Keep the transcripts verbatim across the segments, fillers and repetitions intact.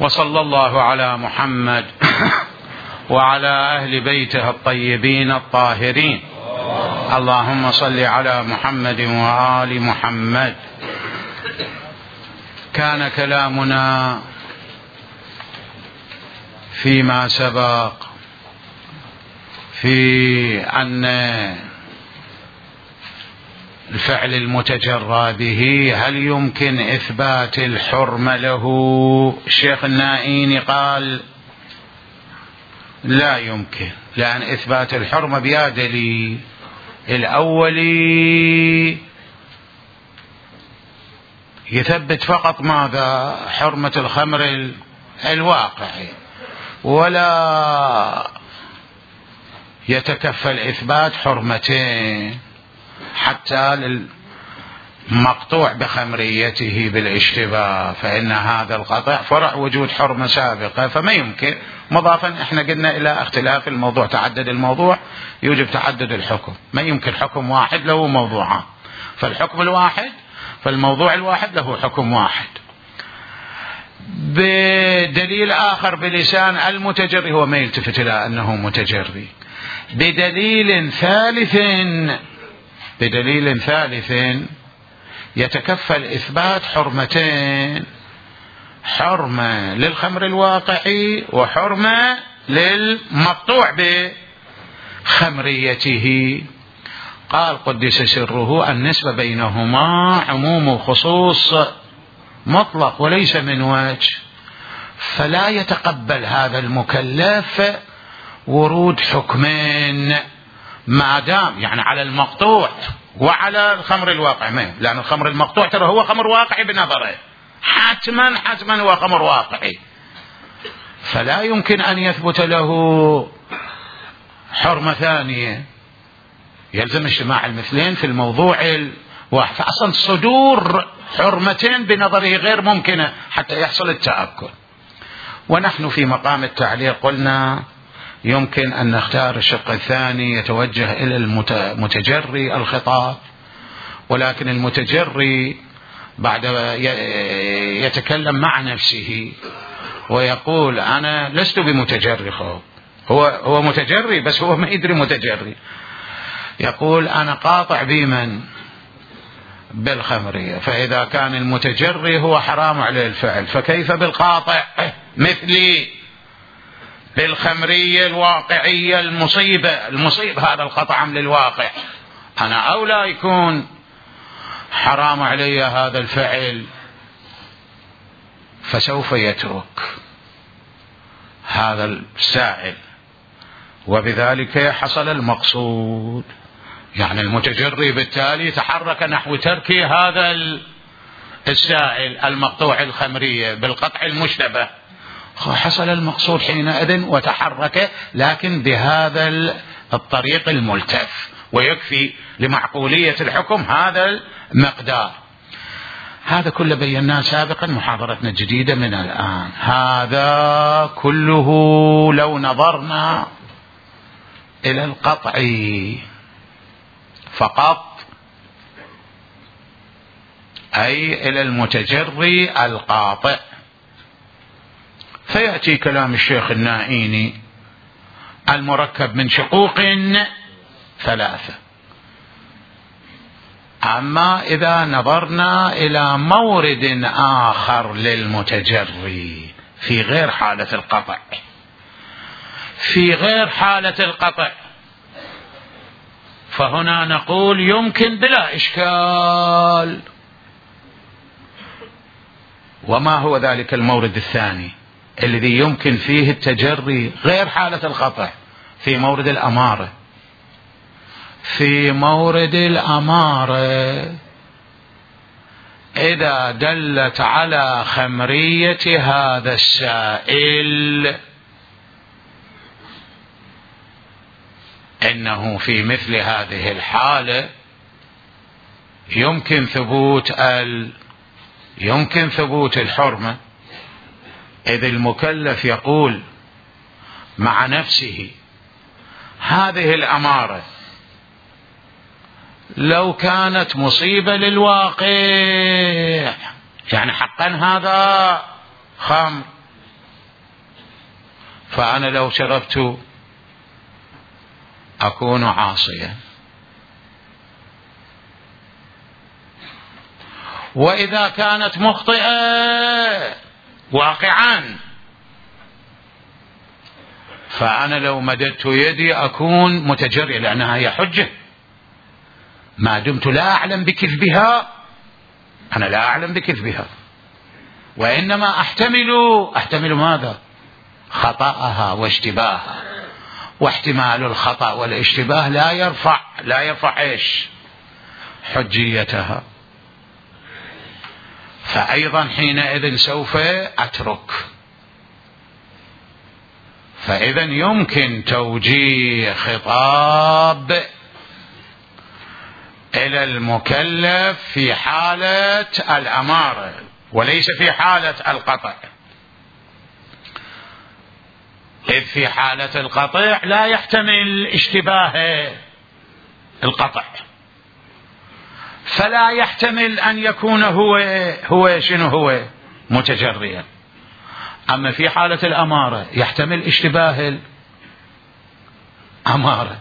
وصلى الله على محمد وعلى أهل بيته الطيبين الطاهرين. اللهم صل على محمد وآل محمد. كان كلامنا فيما سبق في أن الفعل المتجرى به هل يمكن إثبات الحرمة له؟ الشيخ النائيني قال لا يمكن، لأن إثبات الحرمة بها دليل. الأولي يثبت فقط ماذا؟ حرمة الخمر الواقعي، ولا يتكفل إثبات حرمتين حتى للمقطوع بخمريته بالاشتباه، فإن هذا القطع فرع وجود حرمة سابقة، فما يمكن. مضافا احنا قلنا إلى اختلاف الموضوع، تعدد الموضوع يوجب تعدد الحكم، ما يمكن حكم واحد له موضوعان، فالحكم الواحد فالموضوع الواحد له حكم واحد. بدليل آخر بلسان المتجري، هو ما يلتفت إلى أنه متجري. بدليل ثالث بدليل ثالث يتكفل إثبات حرمتين، حرمة للخمر الواقعي وحرمة للمقطوع بخمريته. قال قدس سره النسبة بينهما عموم وخصوص مطلق وليس من وجه، فلا يتقبل هذا المكلف ورود حكمين ما دام يعني على المقطوع وعلى الخمر الواقع، ما لأن الخمر المقطوع ترى هو خمر واقعي بنظره، حتما حتما هو خمر واقعي، فلا يمكن أن يثبت له حرمة ثانية، يلزم اجتماع المثلين في الموضوع الواحد. فأصلا صدور حرمتين بنظره غير ممكنة حتى يحصل التأكد. ونحن في مقام التعليق قلنا يمكن أن نختار الشق الثاني يتوجه إلى المتجري الخطاب، ولكن المتجري بعد يتكلم مع نفسه ويقول أنا لست بمتجري، هو هو متجري بس هو ما يدري متجري، يقول أنا قاطع بمن؟ بالخمرية، فإذا كان المتجري هو حرام عليه الفعل، فكيف بالقاطع مثلي بالخمرية الواقعية المصيبة المصيب هذا القطع للواقع، أنا أولى يكون حرام علي هذا الفعل، فسوف يترك هذا السائل، وبذلك حصل المقصود. يعني المتجري بالتالي تحرك نحو ترك هذا السائل المقطوع الخمرية بالقطع المشتبه، حصل المقصود حينئذ وتحرك، لكن بهذا الطريق الملتف، ويكفي لمعقولية الحكم هذا المقدار. هذا كله بيناه سابقا، محاضرتنا الجديدة من الآن. هذا كله لو نظرنا إلى القطع فقط، أي إلى المتجري القاطع، فيأتي كلام الشيخ النائيني المركب من شقوق ثلاثة. أما إذا نظرنا إلى مورد آخر للمتجري في غير حالة القطع، في غير حالة القطع، فهنا نقول يمكن بلا إشكال. وما هو ذلك المورد الثاني الذي يمكن فيه التجري غير حالة القطع؟ في مورد الأمارة. في مورد الأمارة إذا دلت على خمرية هذا السائل، إنه في مثل هذه الحالة يمكن ثبوت ال يمكن ثبوت الحرمة، إذ المكلف يقول مع نفسه هذه الأمارة لو كانت مصيبة للواقع، يعني حقا هذا خمر فأنا لو شربت أكون عاصيا. وإذا كانت مخطئة واقعا، فأنا لو مددت يدي أكون متجرئ، لأنها هي حجة. ما دمت لا أعلم بكذبها، أنا لا أعلم بكذبها، وإنما أحتمل أحتمل ماذا؟ خطأها واشتباهها. واحتمال الخطأ والاشتباه لا يرفع لا يرفع إيش؟ حجيتها. فأيضا حينئذ سوف أترك. فإذا يمكن توجيه خطاب إلى المكلف في حالة الأمارة وليس في حالة القطع، إذ في حالة القطع لا يحتمل اشتباه القطع، فلا يحتمل أن يكون هو هو شنو هو متجريا. أما في حالة الأمارة يحتمل اشتباه الأمارة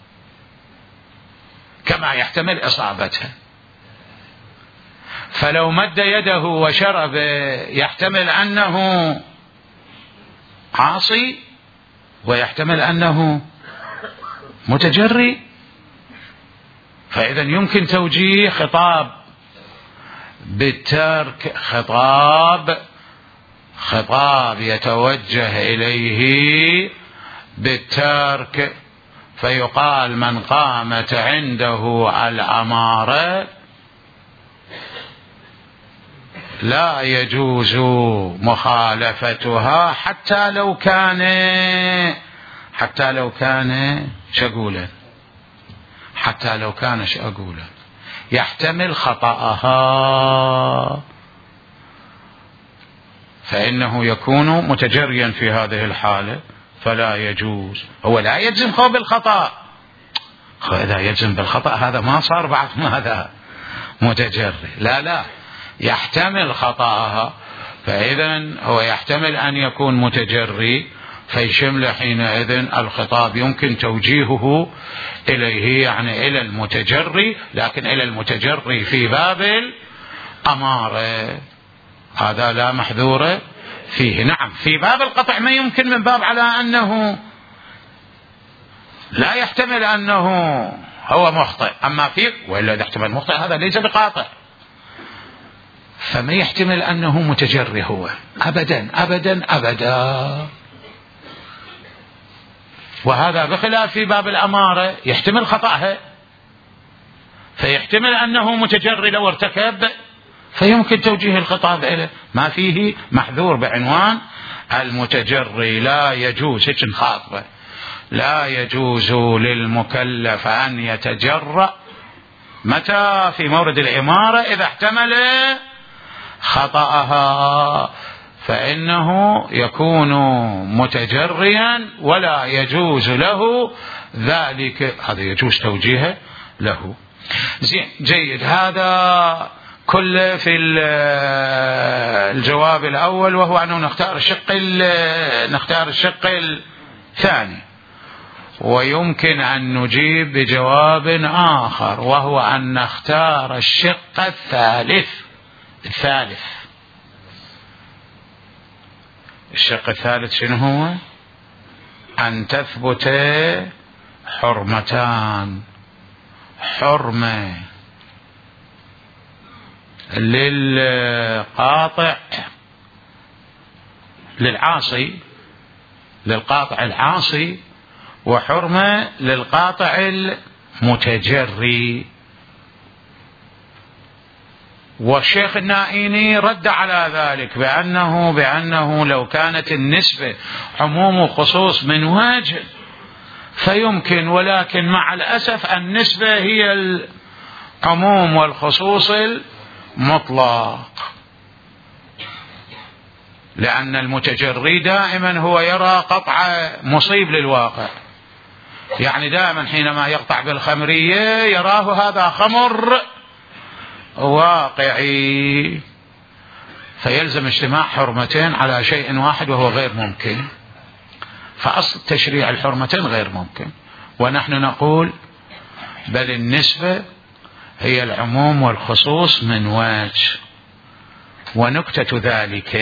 كما يحتمل إصابتها. فلو مد يده وشرب يحتمل أنه عاصي ويحتمل أنه متجري. فإذا يمكن توجيه خطاب بالترك، خطاب خطاب يتوجه إليه بالترك، فيقال من قامت عنده الأمارة لا يجوز مخالفتها حتى لو كان حتى لو كان شقولا حتى لو كان شقولا يحتمل خطأها، فإنه يكون متجريا في هذه الحالة، فلا يجوز. هو لا يجزم هو بالخطأ، إذا يجزم بالخطأ هذا ما صار بعد ماذا متجري، لا لا يحتمل خطأها. فإذا هو يحتمل أن يكون متجري، فيشمل حينئذ الخطاب يمكن توجيهه إليه، يعني إلى المتجري، لكن إلى المتجري في باب الأمارة هذا لا محذور فيه. نعم في باب القطع ما يمكن، من باب على أنه لا يحتمل أنه هو مخطئ، أما فيه وإلا إذا احتمل مخطئ هذا ليس بقاطع، فما يحتمل أنه متجري هو أبدا أبدا أبدا. وهذا بخلاف في باب الأمارة يحتمل خطأها، فيحتمل أنه متجري لو ارتكب، فيمكن توجيه الخطاب إليه، ما فيه محذور بعنوان المتجري. لا يجوز هيك خاطبة، لا يجوز للمكلف أن يتجرأ متى؟ في مورد الإمارة إذا احتمل خطأها، فإنه يكون متجريا ولا يجوز له ذلك، هذا يجوز توجيهه له. زين جيد، هذا كله في الجواب الأول، وهو أنه نختار الشق نختار الشق الثاني. ويمكن أن نجيب بجواب آخر، وهو أن نختار الشق الثالث الثالث الشق الثالث شنو هو؟ أن تثبت حرمتان، حرمة للقاطع للعاصي للقاطع العاصي، وحرمة للقاطع المتجري. والشيخ النائيني رد على ذلك بأنه بأنه لو كانت النسبة عموم وخصوص من وجه فيمكن، ولكن مع الأسف النسبة هي العموم والخصوص المطلق، لأن المتجري دائما هو يرى قطع مصيب للواقع، يعني دائما حينما يقطع بالخمرية يراه هذا خمر واقعي، فيلزم اجتماع حرمتين على شيء واحد وهو غير ممكن. فأصل تشريع الحرمتين غير ممكن. ونحن نقول بل النسبة هي العموم والخصوص من وجه، ونكتة ذلك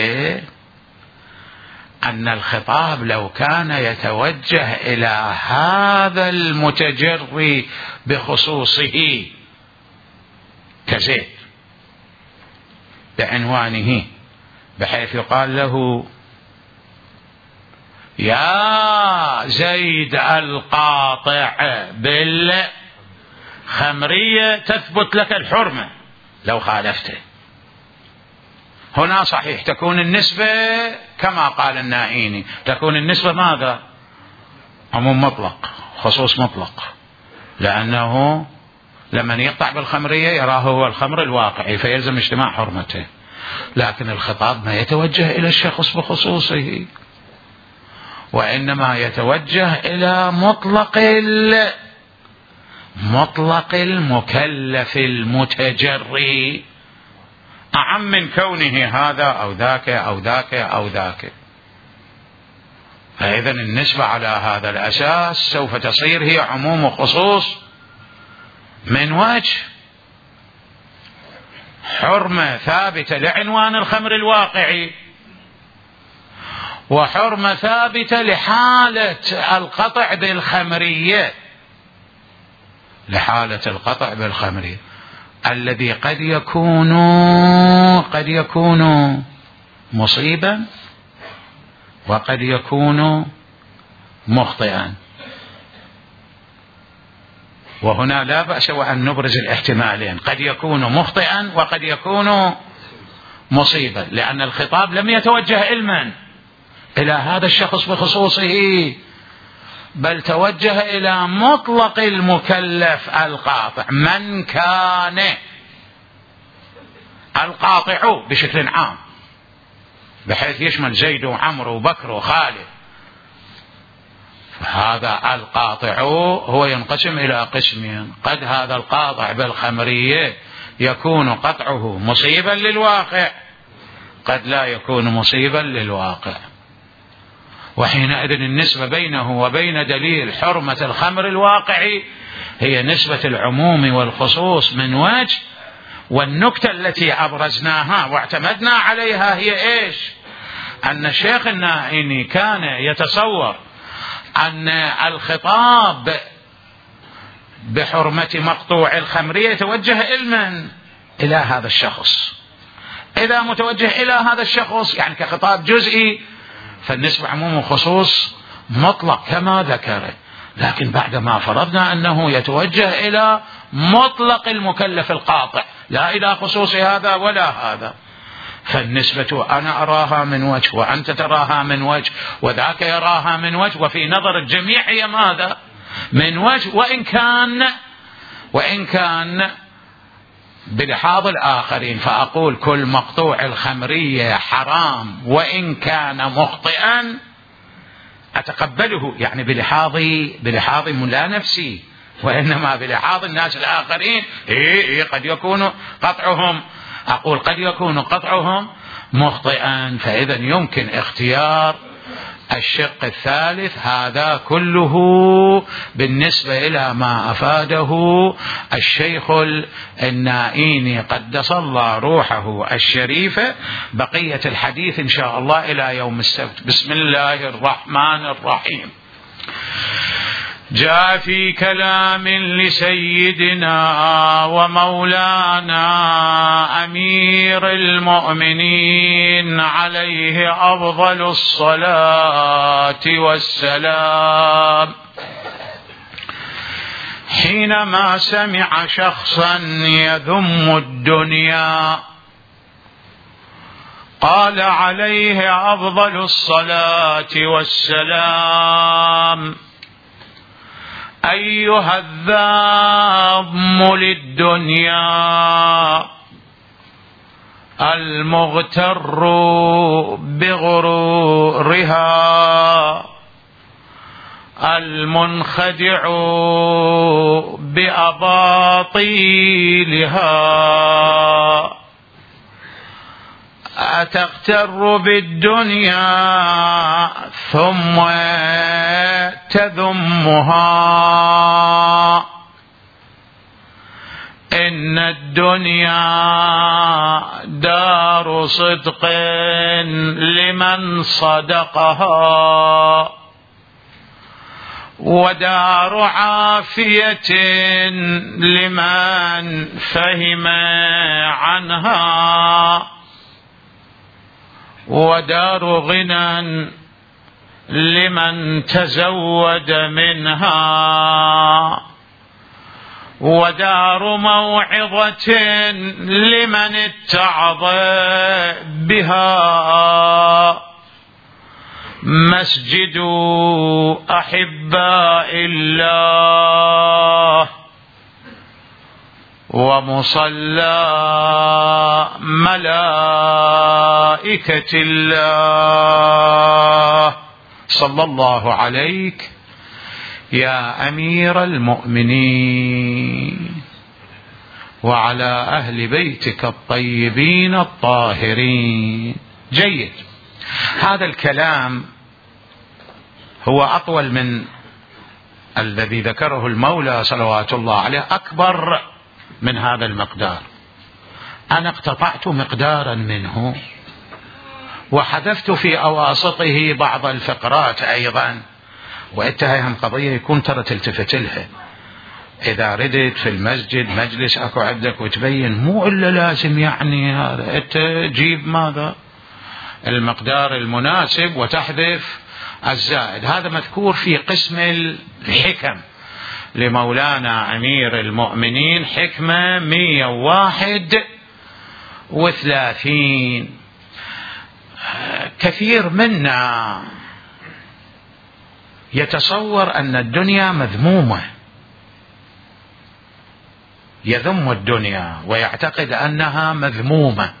أن الخطاب لو كان يتوجه إلى هذا المتجري بخصوصه كزيد بعنوانه، بحيث يقال له يا زيد القاطع بالخمرية تثبت لك الحرمة لو خالفته. هنا صحيح تكون النسبة كما قال النائيني، تكون النسبة ماذا؟ عموم مطلق خصوص مطلق، لأنه لمن يقطع بالخمرية يراه هو الخمر الواقعي فيلزم اجتماع حرمته، لكن الخطاب ما يتوجه إلى الشخص بخصوصه، وإنما يتوجه إلى مطلق مطلق المكلف المتجري، أعم من كونه هذا أو ذاك أو ذاك أو ذاك. فإذن النسبة على هذا الأساس سوف تصير هي عموم وخصوص من وجه، حرمة ثابتة لعنوان الخمر الواقعي، وحرمة ثابتة لحالة القطع بالخمرية، لحالة القطع بالخمرية الذي قد يكون قد يكون مصيبا وقد يكون مخطئا. وهنا لا بأس وأن نبرز الاحتمالين، قد يكون مخطئا وقد يكون مصيبا، لأن الخطاب لم يتوجه علما إلى هذا الشخص بخصوصه، بل توجه إلى مطلق المكلف القاطع، من كان القاطع بشكل عام بحيث يشمل زيد وعمر وبكر وخالد. هذا القاطع هو ينقسم إلى قسمين، قد هذا القاطع بالخمرية يكون قطعه مصيبا للواقع، قد لا يكون مصيبا للواقع، وحينئذ النسبة بينه وبين دليل حرمة الخمر الواقعي هي نسبة العموم والخصوص من وجه. والنكتة التي أبرزناها واعتمدنا عليها هي إيش؟ أن الشيخ النائيني كان يتصور أن الخطاب بحرمة مقطوع الخمرية يتوجه علما إلى هذا الشخص، إذا متوجه إلى هذا الشخص يعني كخطاب جزئي فالنسبة عموم وخصوص مطلق كما ذكر، لكن بعدما فرضنا أنه يتوجه إلى مطلق المكلف القاطع لا إلى خصوص هذا ولا هذا، فالنسبة أنا أراها من وجه وأنت تراها من وجه وذاك يراها من وجه، وفي نظر الجميع هي ماذا؟ من وجه، وإن كان وإن كان بلحاظ الآخرين، فأقول كل مقطوع الخمرية حرام وإن كان مخطئا أتقبله، يعني بلحاظ بلحاظ لا نفسي وإنما بلحاظ الناس الآخرين. إيه إيه قد يكون قطعهم، أقول قد يكون قطعهم مخطئا، فإذا يمكن اختيار الشق الثالث. هذا كله بالنسبة إلى ما أفاده الشيخ النائيني قدس الله روحه الشريفة. بقية الحديث إن شاء الله إلى يوم السبت. بسم الله الرحمن الرحيم. جاء في كلام لسيدنا ومولانا أمير المؤمنين عليه أفضل الصلاة والسلام، حينما سمع شخصا يذم الدنيا قال عليه أفضل الصلاة والسلام: أيها الذام للدنيا المغتر بغرورها المنخدع بأباطيلها لا تغتر بالدنيا ثم تذمها، إن الدنيا دار صدق لمن صدقها، ودار عافية لمن فهم عنها، ودار غنى لمن تزود منها، ودار موعظة لمن اتعظ بها، مسجد أحباء الله ومصلى ملائكة الله. صلى الله عليك يا أمير المؤمنين وعلى أهل بيتك الطيبين الطاهرين. جيد، هذا الكلام هو أطول من الذي ذكره المولى صلوات الله عليه، أكبر من هذا المقدار. أنا اقتطعت مقدارا منه وحذفت في أواسطه بعض الفقرات أيضا، وانتهى هم قضية يكون ترى تلتفت لها. إذا ردت في المسجد مجلس أكو عندك وتبين، مو إلا لازم يعني هذا أنت تجيب ماذا المقدار المناسب وتحذف الزائد. هذا مذكور في قسم الحكم لمولانا أمير المؤمنين، حكمة مئة وواحد وثلاثين. كثير منا يتصور أن الدنيا مذمومة، يذم الدنيا ويعتقد أنها مذمومة،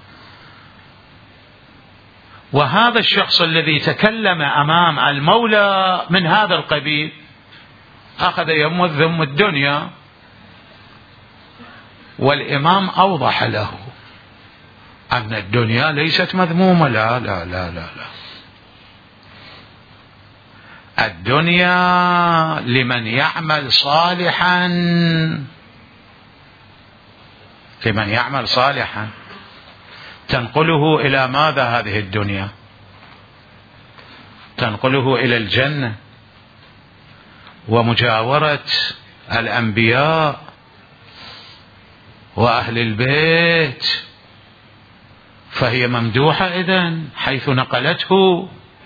وهذا الشخص الذي تكلم أمام المولى من هذا القبيل أخذ يذم الدنيا، والإمام أوضح له أن الدنيا ليست مذمومة. لا لا لا لا لا، الدنيا لمن يعمل صالحا، لمن يعمل صالحا تنقله إلى ماذا؟ هذه الدنيا تنقله إلى الجنة ومجاورة الأنبياء وأهل البيت، فهي ممدوحة إذن حيث نقلته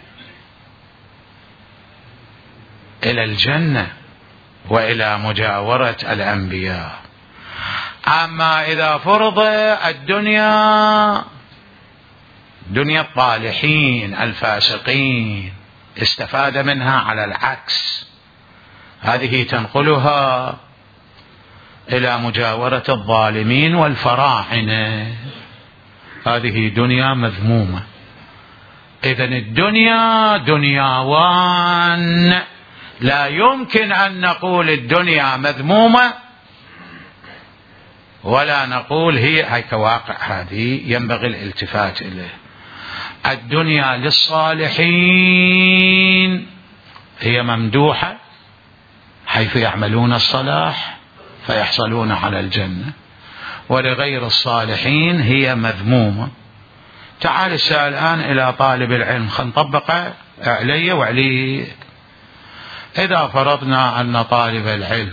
إلى الجنة وإلى مجاورة الأنبياء. أما إذا فرض الدنيا دنيا الطالحين الفاسقين استفاد منها على العكس، هذه تنقلها إلى مجاورة الظالمين والفراعنة، هذه دنيا مذمومة. إذن الدنيا دنياوان، لا يمكن أن نقول الدنيا مذمومة ولا نقول هي هي كواقع، هذه ينبغي الالتفات إليه. الدنيا للصالحين هي ممدوحة حيث يعملون الصلاح فيحصلون على الجنة، ولغير الصالحين هي مذمومة. تعال السائل الآن إلى طالب العلم، خلينا نطبق علي وعليك. إذا فرضنا أن طالب العلم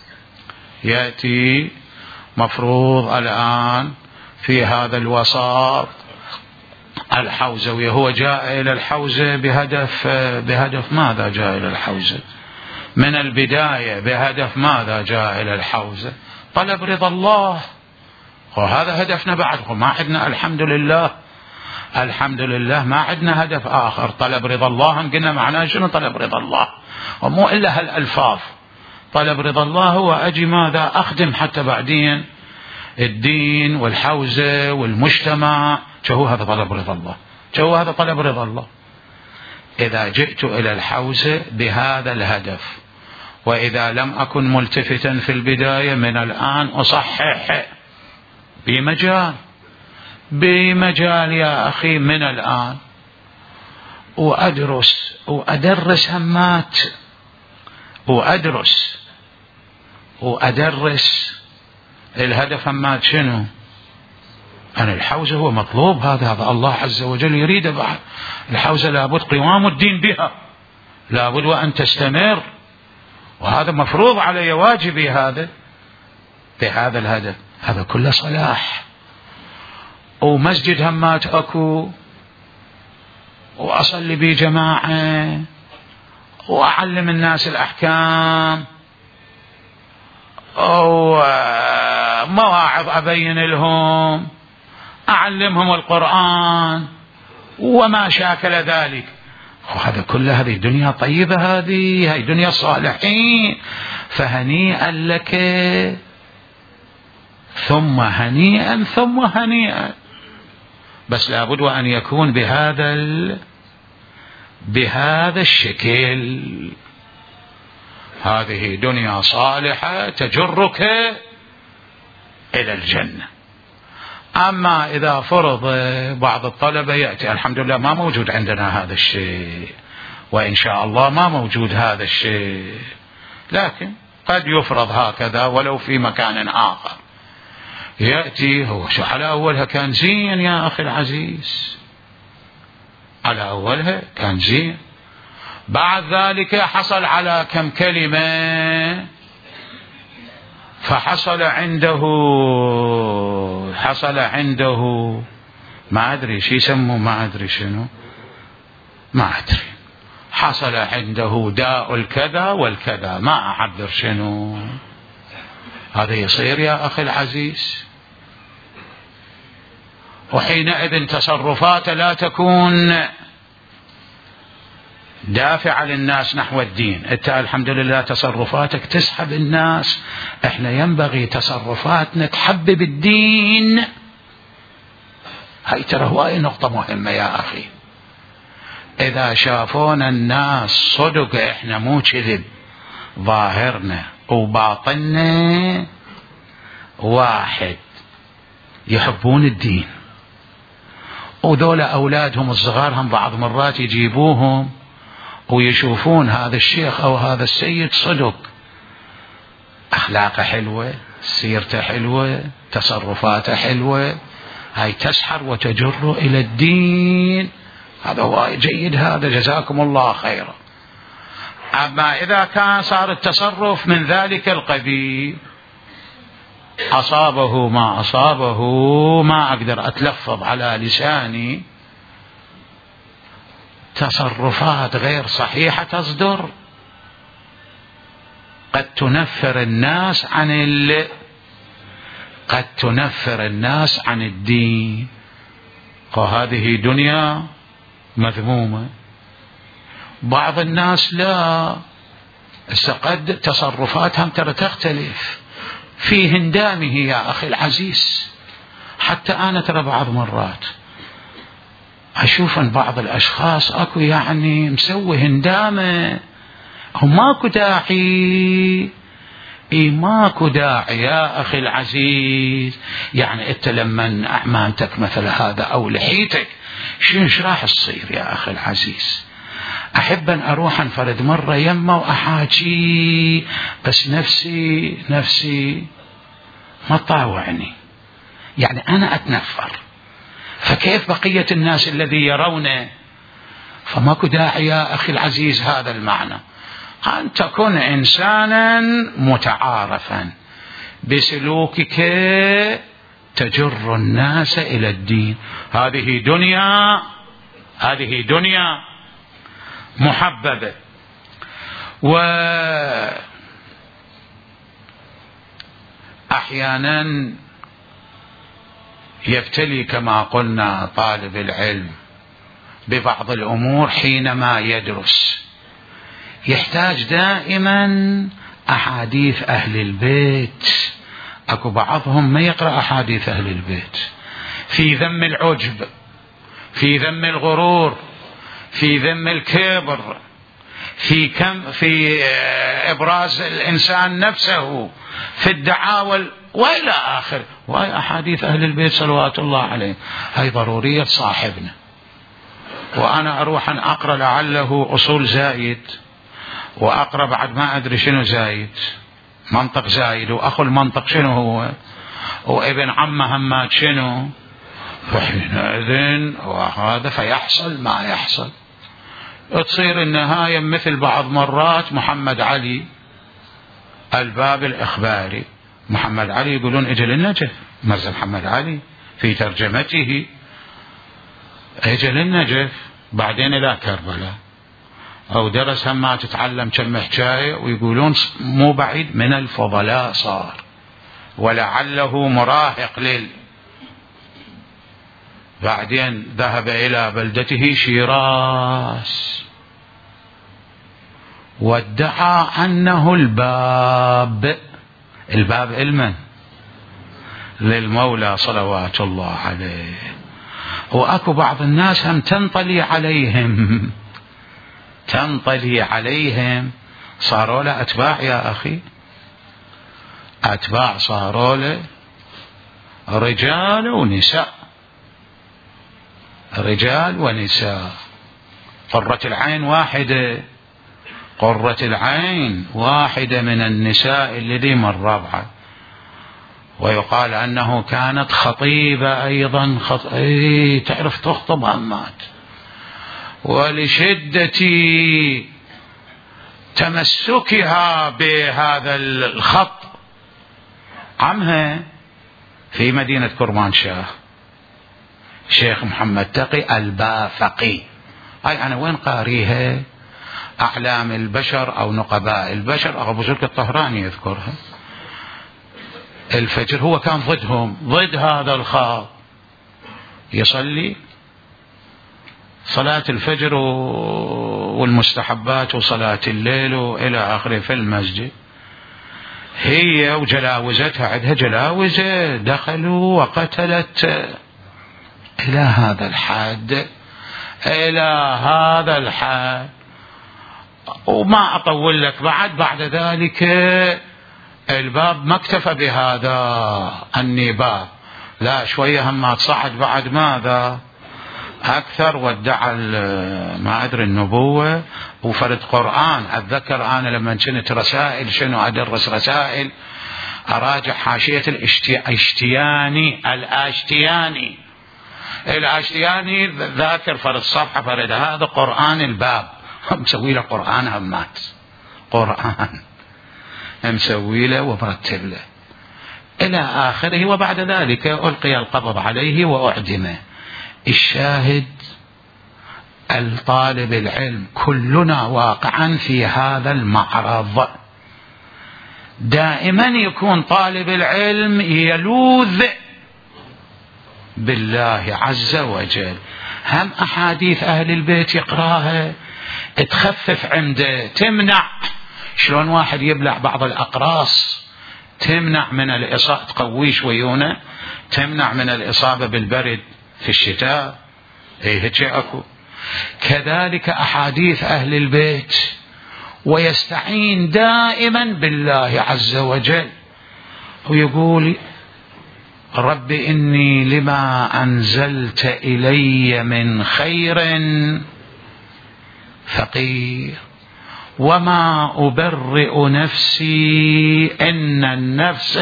يأتي مفروض الآن في هذا الوسط الحوزوية، هو جاء إلى الحوزة بهدف بهدف ماذا جاء إلى الحوزة؟ من البداية بهدف ماذا جاء إلى الحوزة؟ طلب رضا الله، وهذا هدفنا بعد. ما عندنا الحمد لله الحمد لله ما عندنا هدف آخر. طلب رضا الله هم قلنا معناه شنو طلب رضا الله؟ ومو إلا هالألفاظ. طلب رضا الله هو أجي ماذا أخدم حتى بعدين الدين والحوزة والمجتمع، شو هذا طلب رضا الله، شو هذا طلب رضا الله. إذا جئت إلى الحوزة بهذا الهدف، وإذا لم أكن ملتفتا في البداية، من الآن أصحح بمجال بمجال يا أخي من الآن وأدرس وأدرس همات وأدرس وأدرس. الهدف همات شنو؟ أن الحوزة هو مطلوب، هذا هذا الله عز وجل يريده بعد. الحوزة لابد قوام الدين بها، لابد وأن تستمر، وهذا مفروض علي واجبي هذا بهذا الهدف. هذا كله صلاح. ومسجد همات أكو، وأصلي بجماعة، وأعلم الناس الأحكام، ومواعظ أبين لهم، أعلمهم القرآن وما شاكل ذلك. وهذا كله هذه دنيا طيبة، هذه هي دنيا الصالحين. فهنيئا لك ثم هنيئا ثم هنيئا، بس لابد أن يكون بهذا ال... بهذا الشكل. هذه دنيا صالحة تجرك إلى الجنة. أما إذا فرض بعض الطلبة يأتي، الحمد لله ما موجود عندنا هذا الشيء، وإن شاء الله ما موجود هذا الشيء، لكن قد يفرض هكذا ولو في مكان آخر. يأتي هو شو على أولها كان زين يا أخي العزيز، على أولها كان زين، بعد ذلك حصل على كم كلمة، فحصل عنده حصل عنده ما أدري شو يسموه، ما أدري شنو، ما أدري، حصل عنده داء الكذا والكذا، ما أعبر شنو. هذا يصير يا أخي العزيز، وحينئذ تصرفاته لا تكون دافع للناس نحو الدين. انت الحمد لله تصرفاتك تسحب الناس، احنا ينبغي تصرفاتنا تحبب الدين. هاي ترى هواي نقطة مهمة يا أخي. إذا شافونا الناس صدق احنا مو كذب، ظاهرنا وباطننا واحد، يحبون الدين. وذولا أولادهم الصغار هم بعض مرات يجيبوهم ويشوفون هذا الشيخ أو هذا السيد صدق، أخلاقه حلوة، سيرته حلوة، تصرفاته حلوة، هاي تسحر وتجر إلى الدين. هذا هو جيد، هذا جزاكم الله خيرا. أما إذا كان صار التصرف من ذلك القبيل، أصابه ما أصابه، ما أقدر أتلفظ على لساني، تصرفات غير صحيحة تصدر، قد تنفر الناس عن ال... قد تنفر الناس عن الدين. وهذه دنيا مذمومة. بعض الناس لا، قد تصرفاتهم ترى تختلف في هندامه يا أخي العزيز. حتى أنا ترى بعض مرات أشوف أن بعض الأشخاص أكو يعني مسوي هندامة، وماكو داعي، إيه ماكو داعي يا أخي العزيز. يعني أنت لما أعمانتك مثل هذا أو لحيتك شنو راح تصير يا أخي العزيز؟ أحب أن أروح انفرد مرة يمه وأحاكي، بس نفسي نفسي ما طاوعني، يعني أنا أتنفر، فكيف بقية الناس الذي يرونه؟ فماكو داعي يا أخي العزيز هذا المعنى. أن تكون إنسانا متعارفا بسلوكك تجر الناس إلى الدين. هذه دنيا، هذه دنيا محببة. وأحيانا يبتلي كما قلنا طالب العلم ببعض الأمور حينما يدرس، يحتاج دائما أحاديث أهل البيت. أكو بعضهم ما يقرأ أحاديث أهل البيت في ذم العجب، في ذم الغرور، في ذم الكبر، في كم في إبراز الإنسان نفسه، في الدعاوى وإلى آخر. وهي أحاديث أهل البيت صلوات الله عليهم، هي ضرورية صاحبنا. وأنا أروح أن أقرأ لعله أصول زايد، وأقرأ بعد ما أدري شنو زايد، منطق زايد، وأخو المنطق شنو هو، وابن عمه همات شنو، وحينئذ وهذا فيحصل ما يحصل. تصير النهاية مثل بعض مرات محمد علي الباب الإخباري. محمد علي يقولون اجل النجف، مرزا محمد علي في ترجمته اجل النجف، بعدين إلى كربلاء، أو درس ما تتعلم كم حكاية، ويقولون مو بعيد من الفضلاء صار، ولعله مراهق لل. بعدين ذهب إلى بلدته شيراز وادعى أنه الباب، الباب علما للمولى صلوات الله عليه. وأكو بعض الناس هم تنطلي عليهم، تنطلي عليهم، صاروا له أتباع يا أخي، أتباع صاروا له، رجال ونساء، رجال ونساء. قرة العين واحدة، قرة العين واحدة من النساء الذي من رابعة. ويقال أنه كانت خطيبة أيضا، خط... ايه تعرف تخطب همات، ولشدة تمسكها بهذا الخط عمها في مدينة كرمانشاه شيخ محمد تقي البافقي. هاي أنا وين قاريها؟ أعلام البشر أو نقباء البشر، أبو زرق الطهراني يذكرها. الفجر هو كان ضدهم، ضد هذا الخاط، يصلي صلاة الفجر والمستحبات وصلاة الليل وإلى آخره في المسجد. هي وجلاوزتها، عندها جلاوزة، دخلوا وقتلت إلى هذا الحد، إلى هذا الحد. وما أطول لك بعد بعد ذلك الباب ما اكتفى بهذا النباب، لا شوية هم صعد بعد ماذا أكثر، وادعى ما أدري النبوة وفرد قرآن. أتذكر أنا لما كنت رسائل شنو أدرس رسائل، أراجع حاشية الاشتياني الاشتياني الاشتياني ذاكر فرد صفحة فرد هذا قرآن الباب، مسوي له قرآن همات، قرآن مسوي له ومرتب له إلى آخره. وبعد ذلك ألقي القبض عليه وأعدم. الشاهد الطالب العلم كلنا واقعا في هذا المعرض، دائما يكون طالب العلم يلوذ بالله عز وجل. هم أحاديث أهل البيت يقراها تخفف عنده، تمنع، شلون واحد يبلع بعض الأقراص تمنع من الإصابة، تقوي شويونه، تمنع من الإصابة بالبرد في الشتاء. ايه هيك اكو. كذلك أحاديث أهل البيت، ويستعين دائما بالله عز وجل ويقول رب إني لما أنزلت إلي من خير فقير وما أبرئ نفسي إن النفس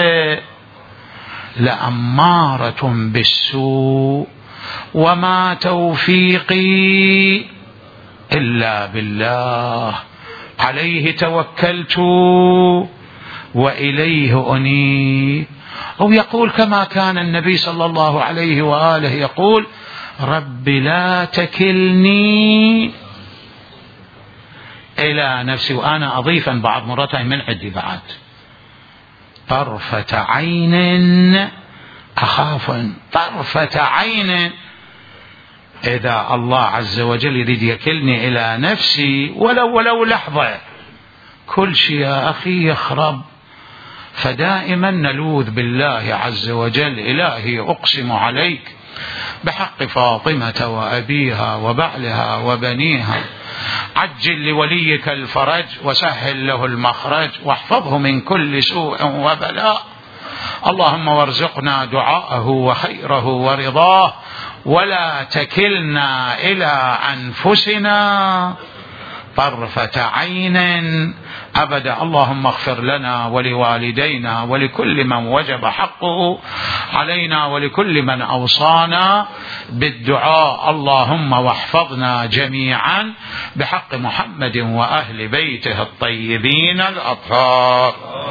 لأمارة بالسوء وما توفيقي إلا بالله عليه توكلت وإليه أنيب. أو يقول كما كان النبي صلى الله عليه وآله يقول رب لا تكلني إلى نفسي. وأنا أضيفا بعض مرتين من عندي بعد طرفة عين أخاف، طرفة عين. إذا الله عز وجل يريد يكلني إلى نفسي ولو ولو لحظة كل شيء يا أخي يخرب. فدائما نلوذ بالله عز وجل إلهي أقسم عليك بحق فاطمة وأبيها وبعلها وبنيها عجل لوليك الفرج وسهل له المخرج واحفظه من كل سوء وبلاء اللهم وارزقنا دعاءه وخيره ورضاه، ولا تكلنا إلى أنفسنا طرفة عين أبدا. اللهم اغفر لنا ولوالدينا ولكل من وجب حقه علينا ولكل من أوصانا بالدعاء. اللهم واحفظنا جميعا بحق محمد وأهل بيته الطيبين الأطهار.